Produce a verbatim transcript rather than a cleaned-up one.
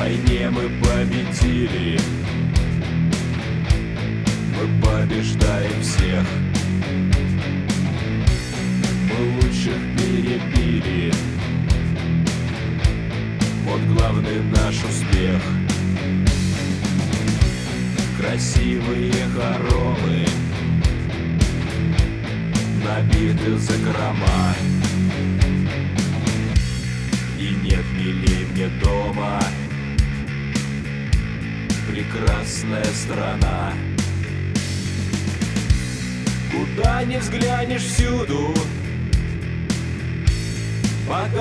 войне мы победили, мы побеждаем всех. Мы лучших перебили, вот главный наш успех. Красивые хоромы набиты закрома, и нет милей мне дома, прекрасная страна. Куда ни взглянешь, всюду